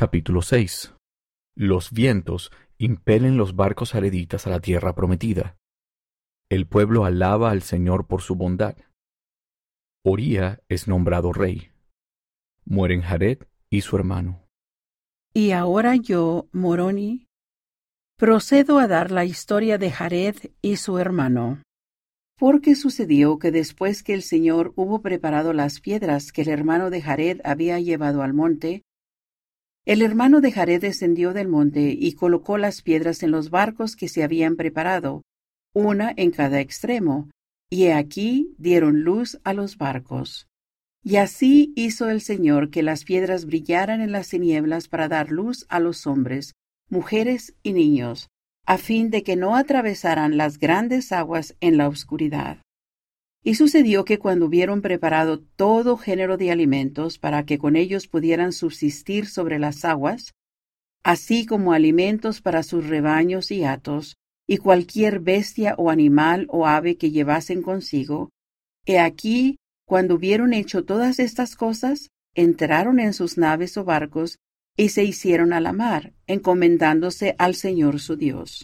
Capítulo 6. Los vientos impelen los barcos jareditas a la tierra prometida. El pueblo alaba al Señor por su bondad. Oría es nombrado rey. Mueren Jared y su hermano. Y ahora yo, Moroni, procedo a dar la historia de Jared y su hermano. Porque sucedió que después que el Señor hubo preparado las piedras que el hermano de Jared había llevado al monte, el hermano de Jared descendió del monte y colocó las piedras en los barcos que se habían preparado, una en cada extremo, y he aquí dieron luz a los barcos. Y así hizo el Señor que las piedras brillaran en las tinieblas para dar luz a los hombres, mujeres y niños, a fin de que no atravesaran las grandes aguas en la oscuridad. Y sucedió que cuando hubieron preparado todo género de alimentos para que con ellos pudieran subsistir sobre las aguas, así como alimentos para sus rebaños y hatos, y cualquier bestia o animal o ave que llevasen consigo, he aquí, cuando hubieron hecho todas estas cosas, entraron en sus naves o barcos, y se hicieron a la mar, encomendándose al Señor su Dios.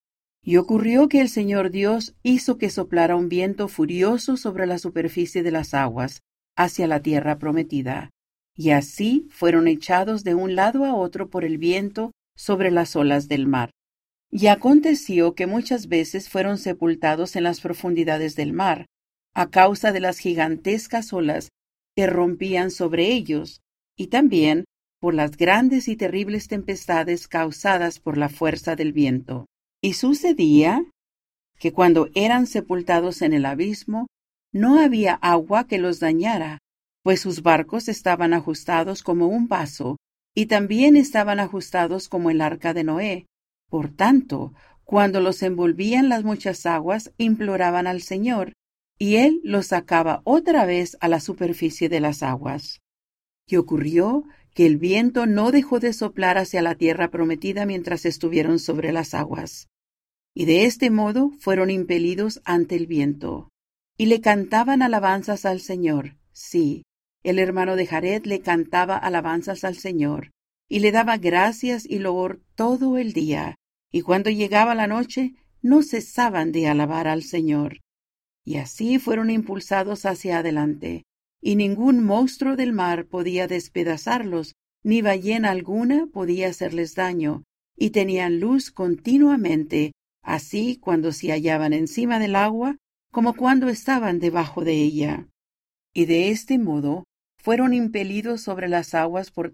Y ocurrió que el Señor Dios hizo que soplara un viento furioso sobre la superficie de las aguas, hacia la tierra prometida, y así fueron echados de un lado a otro por el viento sobre las olas del mar. Y aconteció que muchas veces fueron sepultados en las profundidades del mar, a causa de las gigantescas olas que rompían sobre ellos, y también por las grandes y terribles tempestades causadas por la fuerza del viento. Y sucedía que cuando eran sepultados en el abismo, no había agua que los dañara, pues sus barcos estaban ajustados como un vaso, y también estaban ajustados como el arca de Noé. Por tanto, cuando los envolvían las muchas aguas, imploraban al Señor, y Él los sacaba otra vez a la superficie de las aguas. Y ocurrió que el viento no dejó de soplar hacia la tierra prometida mientras estuvieron sobre las aguas. Y de este modo fueron impelidos ante el viento. Y le cantaban alabanzas al Señor. Sí, el hermano de Jared le cantaba alabanzas al Señor, y le daba gracias y loor todo el día. Y cuando llegaba la noche, no cesaban de alabar al Señor. Y así fueron impulsados hacia adelante, y ningún monstruo del mar podía despedazarlos, ni ballena alguna podía hacerles daño, y tenían luz continuamente, así cuando se hallaban encima del agua, como cuando estaban debajo de ella. Y de este modo fueron impelidos sobre las aguas por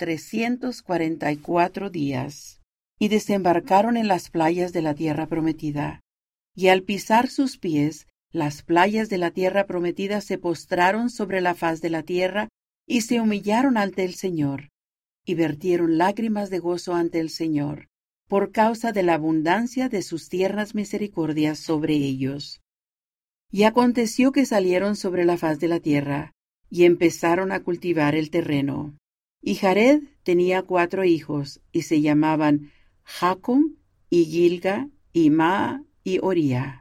344 días, y desembarcaron en las playas de la tierra prometida. Y al pisar sus pies, las playas de la tierra prometida se postraron sobre la faz de la tierra y se humillaron ante el Señor, y vertieron lágrimas de gozo ante el Señor, por causa de la abundancia de sus tiernas misericordias sobre ellos. Y aconteció que salieron sobre la faz de la tierra, y empezaron a cultivar el terreno. Y Jared tenía 4 hijos, y se llamaban Jacom, y Gilga, y Maa, y Oría.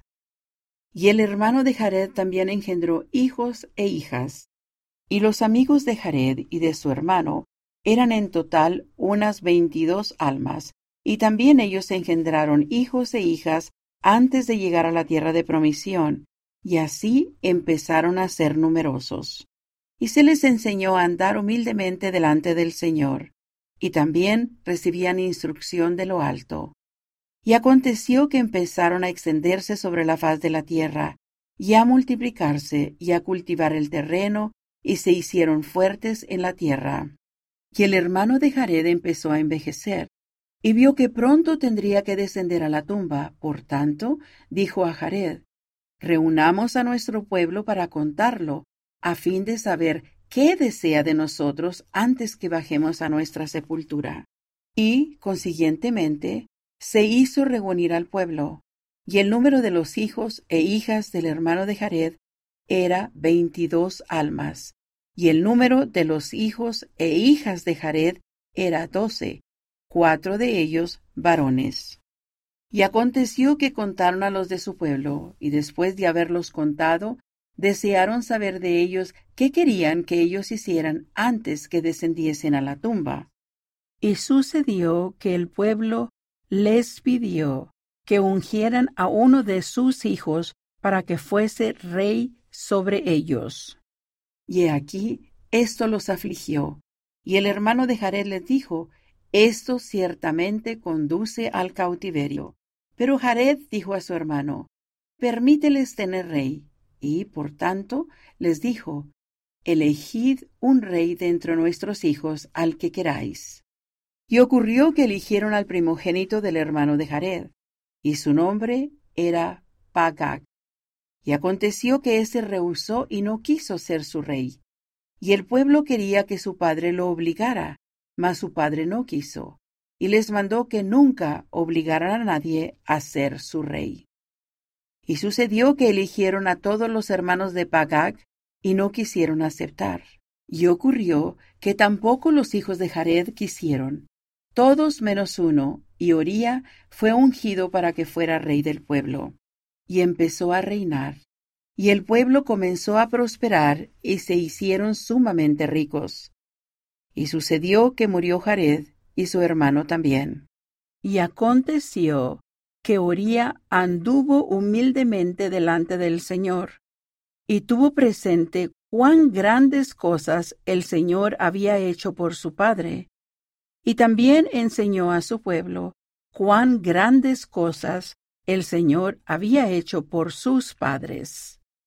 Y el hermano de Jared también engendró hijos e hijas. Y los amigos de Jared y de su hermano eran en total unas 22 almas, y también ellos engendraron hijos e hijas antes de llegar a la tierra de promisión, y así empezaron a ser numerosos. Y se les enseñó a andar humildemente delante del Señor, y también recibían instrucción de lo alto. Y aconteció que empezaron a extenderse sobre la faz de la tierra, y a multiplicarse, y a cultivar el terreno, y se hicieron fuertes en la tierra. Y el hermano de Jared empezó a envejecer, y vio que pronto tendría que descender a la tumba. Por tanto, dijo a Jared: reunamos a nuestro pueblo para contarlo, a fin de saber qué desea de nosotros antes que bajemos a nuestra sepultura. Y, consiguientemente, se hizo reunir al pueblo, y el número de los hijos e hijas del hermano de Jared era 22 almas, y el número de los hijos e hijas de Jared era 12, 4 de ellos varones. Y aconteció que contaron a los de su pueblo, y después de haberlos contado, desearon saber de ellos qué querían que ellos hicieran antes que descendiesen a la tumba. Y sucedió que el pueblo les pidió que ungieran a uno de sus hijos para que fuese rey sobre ellos. Y he aquí, esto los afligió. Y el hermano de Jared les dijo: esto ciertamente conduce al cautiverio. Pero Jared dijo a su hermano: permíteles tener rey. Y, por tanto, les dijo: elegid un rey de entre nuestros hijos al que queráis. Y ocurrió que eligieron al primogénito del hermano de Jared, y su nombre era Pagag. Y aconteció que éste rehusó y no quiso ser su rey. Y el pueblo quería que su padre lo obligara, mas su padre no quiso, y les mandó que nunca obligaran a nadie a ser su rey. Y sucedió que eligieron a todos los hermanos de Pagag, y no quisieron aceptar. Y ocurrió que tampoco los hijos de Jared quisieron, todos menos uno, y Oría fue ungido para que fuera rey del pueblo. Y empezó a reinar. Y el pueblo comenzó a prosperar y se hicieron sumamente ricos. Y sucedió que murió Jared y su hermano también. Y aconteció que Oría anduvo humildemente delante del Señor, y tuvo presente cuán grandes cosas el Señor había hecho por su padre, y también enseñó a su pueblo cuán grandes cosas el Señor había hecho por sus padres.